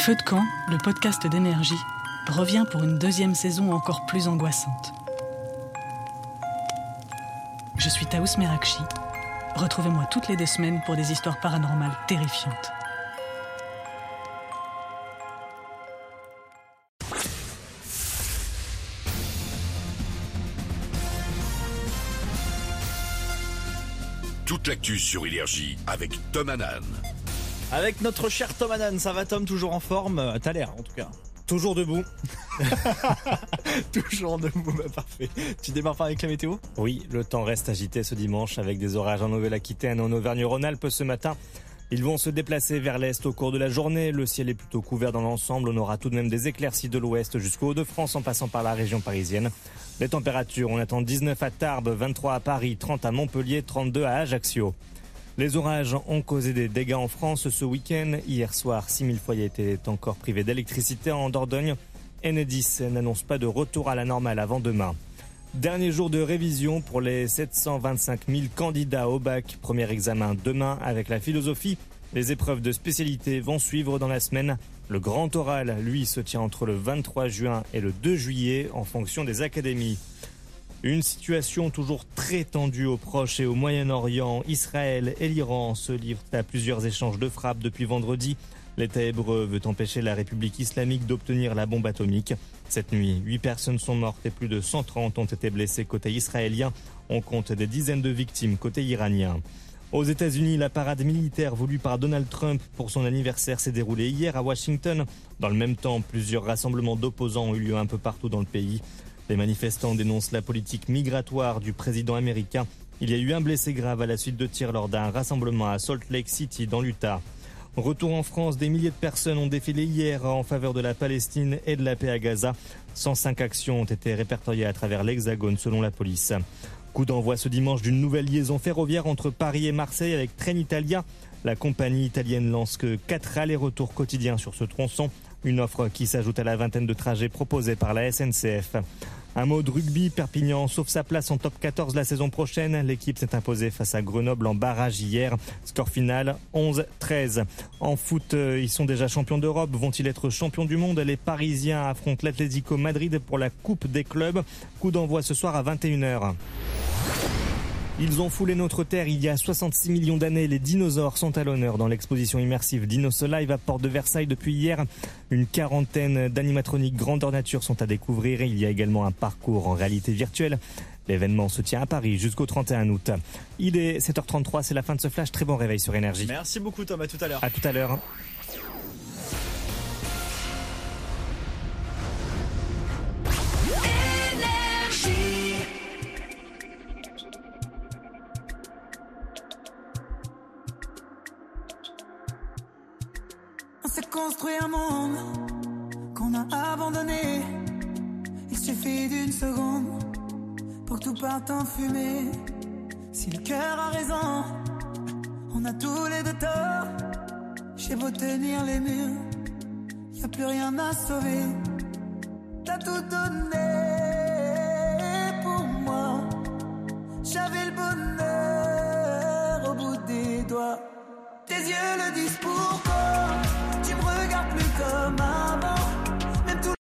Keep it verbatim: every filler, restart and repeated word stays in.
Feu de camp, le podcast d'énergie, revient pour une deuxième saison encore plus angoissante. Je suis Taous Merakchi. Retrouvez-moi toutes les deux semaines pour des histoires paranormales terrifiantes. Toute l'actu sur Énergie avec Tom Hanan. Avec notre cher Tom Hanan, ça va Tom, toujours en forme? T'as l'air en tout cas. Toujours debout. Toujours debout, bah parfait. Tu démarres pas avec la météo? Oui, le temps reste agité ce dimanche avec des orages en Nouvelle-Aquitaine, en Auvergne-Rhône-Alpes ce matin. Ils vont se déplacer vers l'est au cours de la journée. Le ciel est plutôt couvert dans l'ensemble. On aura tout de même des éclaircies de l'ouest jusqu'au Hauts-de-France en passant par la région parisienne. Les températures, on attend dix-neuf à Tarbes, vingt-trois à Paris, trente à Montpellier, trente-deux à Ajaccio. Les orages ont causé des dégâts en France ce week-end. Hier soir, six mille foyers étaient encore privés d'électricité en Dordogne. Enedis n'annonce pas de retour à la normale avant demain. Dernier jour de révision pour les sept cent vingt-cinq mille candidats au bac. Premier examen demain avec la philosophie. Les épreuves de spécialité vont suivre dans la semaine. Le grand oral, lui, se tient entre le vingt-trois juin et le deux juillet en fonction des académies. Une situation toujours très tendue au Proche et au Moyen-Orient. Israël et l'Iran se livrent à plusieurs échanges de frappes depuis vendredi. L'État hébreu veut empêcher la République islamique d'obtenir la bombe atomique. Cette nuit, huit personnes sont mortes et plus de cent trente ont été blessées côté israélien. On compte des dizaines de victimes côté iranien. Aux États-Unis, la parade militaire voulue par Donald Trump pour son anniversaire s'est déroulée hier à Washington. Dans le même temps, plusieurs rassemblements d'opposants ont eu lieu un peu partout dans le pays. Les manifestants dénoncent la politique migratoire du président américain. Il y a eu un blessé grave à la suite de tirs lors d'un rassemblement à Salt Lake City dans l'Utah. Retour en France, des milliers de personnes ont défilé hier en faveur de la Palestine et de la paix à Gaza. cent cinq actions ont été répertoriées à travers l'Hexagone selon la police. Coup d'envoi ce dimanche d'une nouvelle liaison ferroviaire entre Paris et Marseille avec Trenitalia. La compagnie italienne lance que quatre allers-retours quotidiens sur ce tronçon. Une offre qui s'ajoute à la vingtaine de trajets proposés par la S N C F. Un mot de rugby, Perpignan sauve sa place en top quatorze la saison prochaine. L'équipe s'est imposée face à Grenoble en barrage hier. Score final onze treize. En foot, ils sont déjà champions d'Europe. Vont-ils être champions du monde? Les Parisiens affrontent l'Atlético Madrid pour la Coupe des clubs. Coup d'envoi ce soir à vingt et une heures. Ils ont foulé notre terre il y a soixante-six millions d'années. Les dinosaures sont à l'honneur dans l'exposition immersive Dinos Live à Porte de Versailles depuis hier. Une quarantaine d'animatroniques grandeur nature sont à découvrir. Il y a également un parcours en réalité virtuelle. L'événement se tient à Paris jusqu'au trente et un août. Il est sept heures trente-trois, c'est la fin de ce flash. Très bon réveil sur Énergie. Merci beaucoup Tom, à tout à l'heure. À tout à l'heure. On s'est construit un monde qu'on a abandonné. Il suffit d'une seconde pour que tout parte en fumée. Si le cœur a raison, on a tous les deux tort. J'ai beau tenir les murs, y a plus rien à sauver. T'as tout donné.